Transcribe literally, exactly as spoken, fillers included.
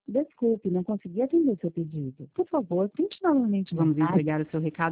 Desculpe, não consegui atender seu pedido. Por favor, tente novamente. Vamos mais tarde. entregar o seu recado